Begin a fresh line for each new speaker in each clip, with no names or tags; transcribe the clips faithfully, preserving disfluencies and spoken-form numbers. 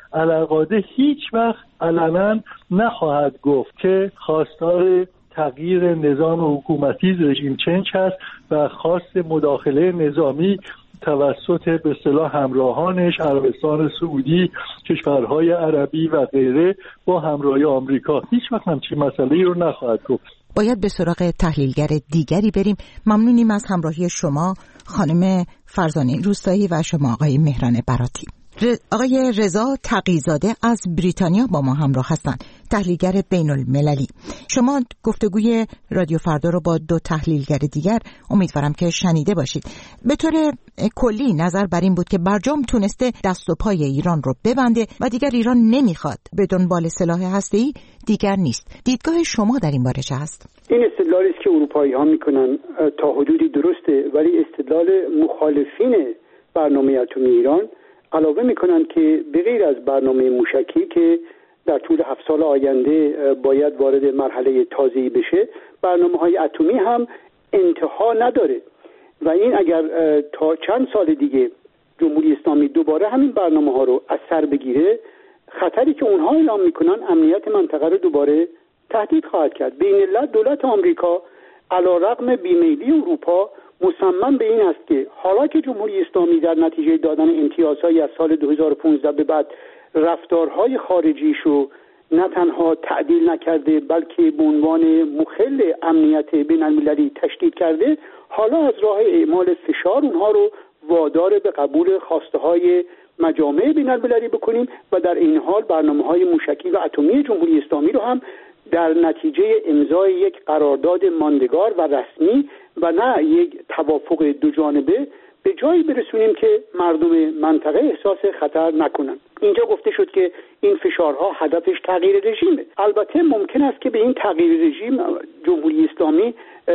علقاده هیچ وقت علنا نخواهد گفت که خواستار تغییر نظام حکومتی رژیم چنج هست و خواست مداخله نظامی توسط به اصطلاح همراهانش، عربستان سعودی، کشورهای عربی و غیره با همراهی آمریکا هیچ وقت همچین مسئله‌ای رو نخواهد گفت.
باید به سراغ تحلیلگر دیگری بریم. ممنونیم از همراهی شما خانم فرزانه روستایی و شما آقای مهران براتی. آقای رضا تقی‌زاده از بریتانیا با ما همراه هستند، تحلیلگر بین المللی. شما گفتگوی رادیو فردا رو با دو تحلیلگر دیگر امیدوارم که شنیده باشید. به طور کلی نظر بر این بود که برجام تونسته دست و پای ایران رو ببنده و دیگر ایران نمیخواد به دنبال سلاح هسته‌ای دیگر نیست. دیدگاه شما در این باره چه هست؟
این استدلالی است که اروپایی‌ها میکنن تا حدودی درسته، ولی استدلال مخالفین برنامه اتمی ایران علاوه میکنند که به غیر از برنامه موشکی که در طول هفت سال آینده باید وارد مرحله تازه‌ای بشه، برنامه‌های اتمی هم انتها نداره و این اگر تا چند سال دیگه جمهوری اسلامی دوباره همین برنامه‌ها رو از سر بگیره، خطری که اونها اعلام میکنن امنیت منطقه رو دوباره تهدید خواهد کرد. بین علت دولت آمریکا علیرغم بیمیلی اروپا مصمم به این است که حالا که جمهوری اسلامی در نتیجه دادن امتیازهای از سال دو هزار و پانزده به بعد رفتارهای خارجیشو نه تنها تعدیل نکرده بلکه به عنوان مخل امنیت بین المللی تشدید کرده، حالا از راه اعمال فشار اونها رو وادار به قبول خواسته های مجامع بین المللی بکنیم و در این حال برنامه‌های موشکی و اتمی جمهوری اسلامی رو هم در نتیجه امضای یک قرارداد ماندگار و رسمی و نه یک توافق دو جانبه به جایی برسونیم که مردم منطقه احساس خطر نکنن. اینجا گفته شد که این فشارها هدفش تغییر رژیمه. البته ممکن است که به این تغییر رژیم جمهوری اسلامی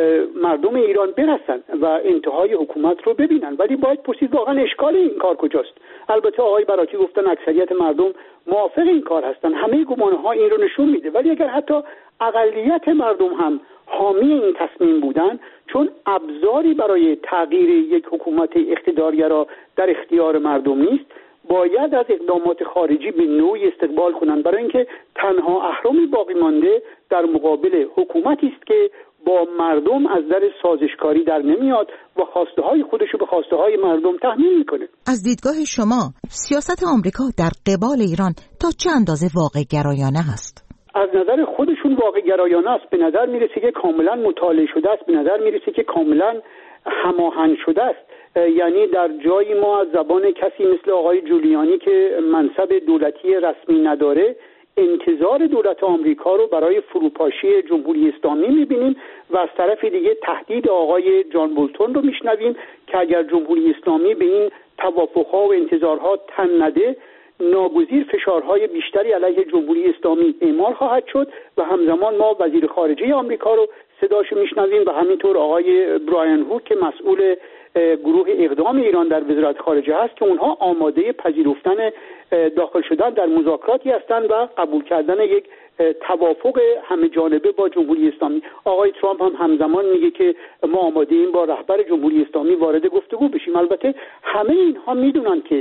مردم ایران برسن و انتهای حکومت رو ببینن، ولی باید پرسید واقعا اشکال این کار کجاست؟ البته آقای براتی گفتن اکثریت مردم موافق این کار هستن، همه گمانه‌ها این رو نشون میده، ولی اگر حتی اقلیت مردم هم حامی این تصمیم بودن، چون ابزاری برای تغییر یک حکومت اقتدارگرا در اختیار مردم نیست، باید از اقدامات خارجی به نوعی استقبال کنند، برای اینکه تنها اهرامی باقی مانده در مقابل حکومتی است که با مردم از در سازشکاری در نمیاد و خواسته های خودش رو به خواسته های مردم تحمیل میکنه.
از دیدگاه شما سیاست آمریکا در قبال ایران تا چه اندازه واقع گرایانه هست؟
از نظر خودشون واقع گرایانه است. به نظر میرسه که کاملا مطالعه شده است، به نظر میرسه که کاملا هماهنگ شده است. یعنی در جایی ما از زبان کسی مثل آقای جولیانی که منصب دولتی رسمی نداره انتظار دولت آمریکا رو برای فروپاشی جمهوری اسلامی میبینیم و از طرف دیگه تهدید آقای جان بولتون رو میشنویم که اگر جمهوری اسلامی به این توافقها و انتظارها تن نده، ناگزیر فشارهای بیشتری علیه جمهوری اسلامی اعمال خواهد شد و همزمان ما وزیر خارجه آمریکا رو صداشو میشنویم و همینطور آقای برایان هوک که مسئول گروه اقدام ایران در وزارت خارجه هست که اونها آماده پذیرفتن داخل شدن در مذاکراتی هستند و قبول کردن یک توافق همه جانبه با جمهوری اسلامی. آقای ترامپ هم همزمان میگه که ما آماده ایم با رهبر جمهوری اسلامی وارد گفتگو بشیم. البته همه اینها میدونن که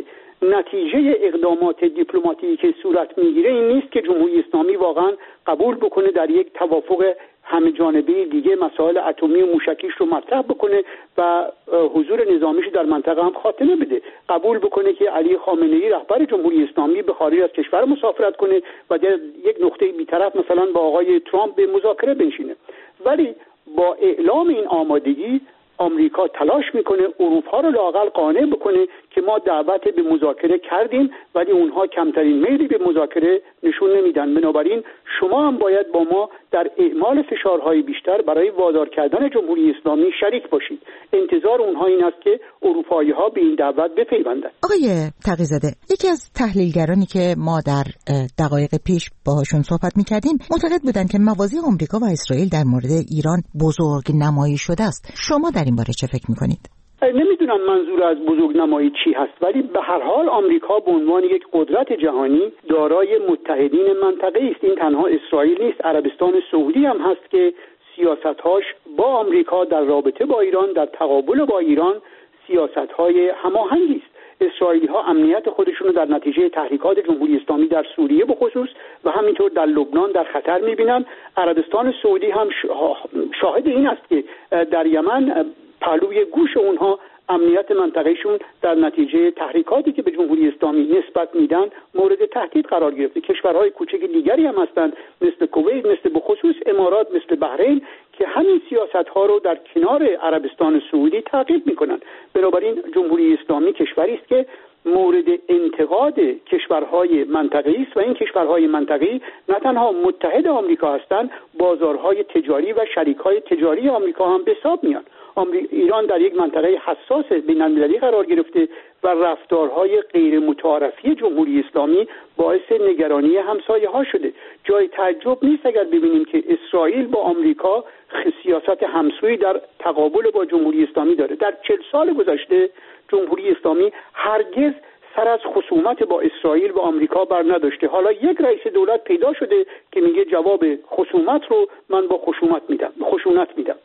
نتیجه اقدامات دیپلماتیکی که صورت میگیره این نیست که جمهوری اسلامی واقعا قبول بکنه در یک توافق همه جانبه دیگه مسائل اتمی و موشکیش رو مطرح بکنه و حضور نظامیش در منطقه هم خاتمه بده، قبول بکنه که علی خامنه‌ای رهبر جمهوری اسلامی به خارج از کشور مسافرت کنه و در یک نقطه بی‌طرف مثلا با آقای ترامپ به مذاکره بنشینه. ولی با اعلام این آمادگی آمریکا تلاش میکنه اروپا رو لااقل قانع بکنه که ما دعوت به مذاکره کردیم ولی اونها کمترین میلی به مذاکره نشون نمیدن. بنابراین شما هم باید با ما در اعمال فشارهای بیشتر برای وادار کردن جمهوری اسلامی شریک باشید. انتظار اونها این است که اروپایی ها به این دعوت بپیوندند.
آقای تقی‌زاده، یکی از تحلیلگرانی که ما در دقایق پیش باهاشون صحبت میکردیم معتقد بودن که موازی آمریکا و اسرائیل در مورد ایران بزرگ نمایی شده است. شما در این باره چه فکر میکنید؟
نمیدونم منظور از بزرگ نمایی چی هست، ولی به هر حال آمریکا به عنوان یک قدرت جهانی دارای متحدین منطقه است. این تنها اسرائیل نیست، عربستان سعودی هم هست که سیاست‌هاش با آمریکا در رابطه با ایران، در تقابل با ایران سیاست‌های هماهنگی است. اسرائیلی ها امنیت خودشون رو در نتیجه تحریکات جمهوری اسلامی در سوریه به خصوص و همینطور در لبنان در خطر میبینن. عربستان سعودی هم شاهد این است که در یمن پهلوی گوش اونها امنیت منطقهشون در نتیجه تحریکاتی که به جمهوری اسلامی نسبت میدن مورد تهدید قرار گرفته. کشورهای کوچک دیگری هم هستند مثل کویت، مثل به خصوص امارات، مثل بحرین که همین سیاست‌ها رو در کنار عربستان سعودی تعقیب میکنن. بنابراین جمهوری اسلامی کشوری است که مورد انتقاد کشورهای منطقه‌ای است و این کشورهای منطقه‌ای نه تنها متحد آمریکا هستند، بازارهای تجاری و شریک‌های تجاری آمریکا هم به حساب میان. ایران در یک منطقه حساس بین‌المللی قرار گرفته و رفتارهای غیر متعارفی جمهوری اسلامی باعث نگرانی همسایه‌ها شده. جای تعجب نیست اگر ببینیم که اسرائیل با آمریکا سیاست همسویی در تقابل با جمهوری اسلامی داره. در چهل سال گذشته جمهوری اسلامی هرگز سر از خصومت با اسرائیل و آمریکا بر نداشته. حالا یک رئیس دولت پیدا شده که میگه جواب خصومت رو من با خشونت میدم، خشونت میدم.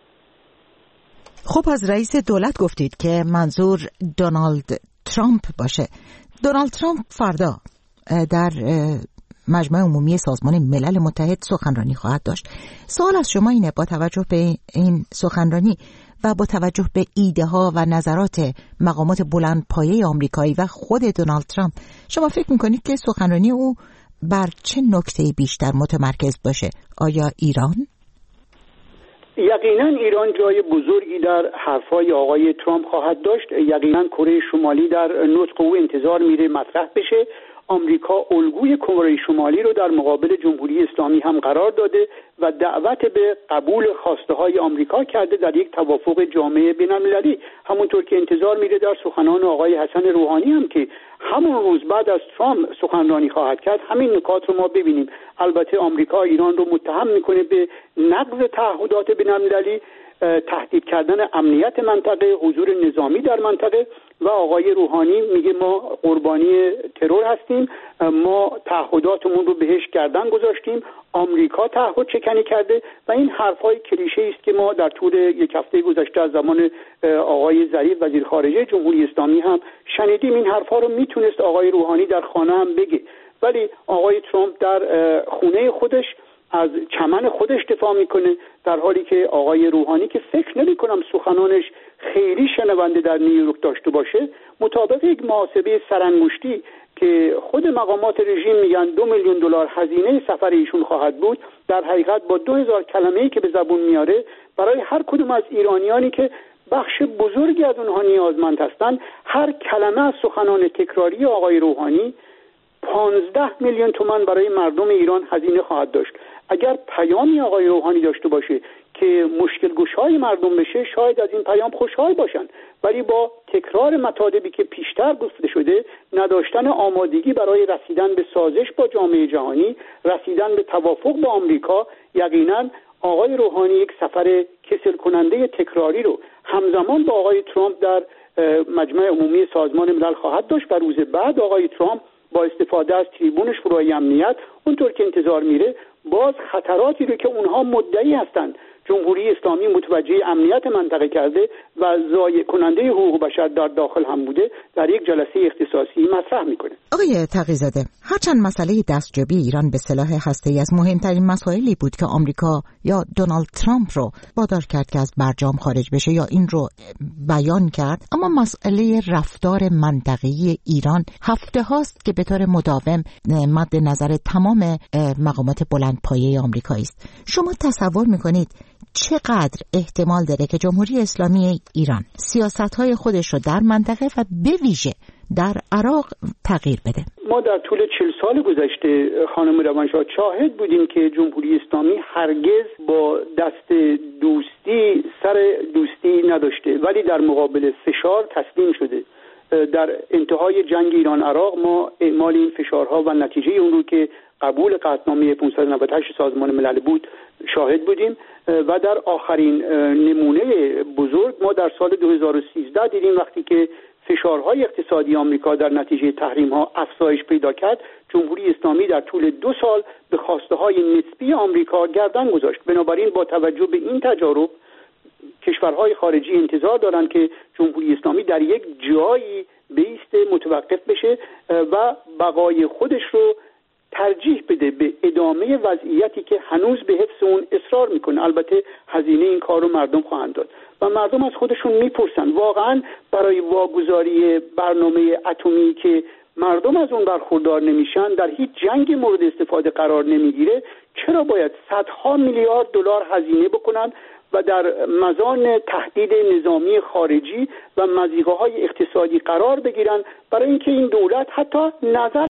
خب از رئیس دولت گفتید که منظور دونالد ترامپ باشه. دونالد ترامپ فردا در مجمع عمومی سازمان ملل متحد سخنرانی خواهد داشت. سوال از شما اینه، با توجه به این سخنرانی و با توجه به ایده ها و نظرات مقامات بلند پایه آمریکایی و خود دونالد ترامپ، شما فکر میکنید که سخنرانی او بر چه نکته بیشتر متمرکز باشه؟ آیا ایران؟
یقینا ایران جای بزرگی در حرفای آقای ترامپ خواهد داشت. یقینا کره شمالی در نطق او انتظار میره مطرح بشه. آمریکا الگوی کره شمالی رو در مقابل جمهوری اسلامی هم قرار داده و دعوت به قبول خواسته های آمریکا کرده در یک توافق جامع بین‌المللی. همونطور که انتظار میره در سخنان آقای حسن روحانی هم که همون روز بعد از ترامپ سخنرانی خواهد کرد همین نکات رو ما ببینیم. البته آمریکا ایران رو متهم میکنه به نقض تعهدات بین‌المللی، تهدید کردن امنیت منطقه، حضور نظامی در منطقه و آقای روحانی میگه ما قربانی ترور هستیم، ما تعهداتمون رو بهش گردن گذاشتیم، آمریکا تعهد شکنی کرده و این حرفای کلیشه است که ما در طول یک هفته گذشته از زمان آقای ظریف وزیر خارجه جمهوری اسلامی هم شنیدیم. این حرفا رو میتونست آقای روحانی در خانه هم بگه، ولی آقای ترامپ در خونه خودش از چمن خودش دفاع میکنه، در حالی که آقای روحانی که فکر نمی کنم سخنانش خیلی شنونده در نیویورک داشته باشه، مطابق یک محاسبه سرانگشتی که خود مقامات رژیم میگن دو میلیون دلار هزینه سفر ایشون خواهد بود، در حقیقت با دو هزار کلمه‌ای که به زبون میاره برای هر کدوم از ایرانیانی که بخش بزرگی از اونها نیازمند هستند، هر کلمه از سخنان تکراری آقای روحانی پانزده میلیون تومان برای مردم ایران هزینه خواهد داشت. اگر پیامی آقای روحانی داشته باشه که مشکل گشای مردم بشه، شاید از این پیام خوشحال باشن، ولی با تکرار مطالبی که پیشتر گفته شده، نداشتن آمادگی برای رسیدن به سازش با جامعه جهانی، رسیدن به توافق با آمریکا، یقینا آقای روحانی یک سفر کسل کننده تکراری رو همزمان با آقای ترامپ در مجمع عمومی سازمان ملل خواهد داشت و روز بعد آقای ترامپ با استفاده از تریبون شورای امنیت اونطور که انتظار میره باز خطراتی رو که اونها مدعی هستند جمهوری اسلامی متوجه امنیت منطقه کرده و ضایع کننده حقوق بشر در داخل هم بوده، در یک جلسه اختصاصی مطرح میکنه.
آقای تقی‌زاده، هرچند مسئله دستجوبی ایران به سلاح هسته‌ای از مهمترین مسائلی بود که آمریکا یا دونالد ترامپ رو وادار کرد که از برجام خارج بشه یا این رو بیان کرد، اما مسئله رفتار منطقه‌ای ایران هفته هاست که به طور مداوم مد نظر تمام مقامات بلندپایه آمریکایی است. شما تصور میکنید چقدر احتمال داره که جمهوری اسلامی ایران سیاست‌های خودش رو در منطقه و به ویژه در عراق تغییر بده؟
ما در طول چهل سال گذشته خانم روانشاه شاهد بودیم که جمهوری اسلامی هرگز با دست دوستی سر دوستی نداشته، ولی در مقابل فشار تسلیم شده. در انتهای جنگ ایران عراق ما اعمال این فشارها و نتیجه اون رو که قبول قطعنامه پانصد و نود و هشت سازمان ملل بود شاهد بودیم و در آخرین نمونه بزرگ ما در سال دو هزار و سیزده دیدیم وقتی که فشارهای اقتصادی آمریکا در نتیجه تحریم‌ها افزایش پیدا کرد، جمهوری اسلامی در طول دو سال به خواسته‌های نسبی آمریکا گردن گذاشت. بنابراین با توجه به این تجارب کشورهای خارجی انتظار دارند که جمهوری اسلامی در یک جایی بیسته، متوقف بشه و بقای خودش رو ترجیح بده به ادامه وضعیتی که هنوز به حفظ اون اصرار میکنه. البته هزینه این کار رو مردم خواهند داد و مردم از خودشون میپرسن واقعا برای واگذاری برنامه اتمی که مردم از اون برخوردار نمیشن، در هیچ جنگ مورد استفاده قرار نمیگیره، چرا باید صدها میلیارد دلار هزینه بکنن و در مزان تهدید نظامی خارجی و مضیقه‌های اقتصادی قرار بگیرن برای اینکه این دولت حتی نظر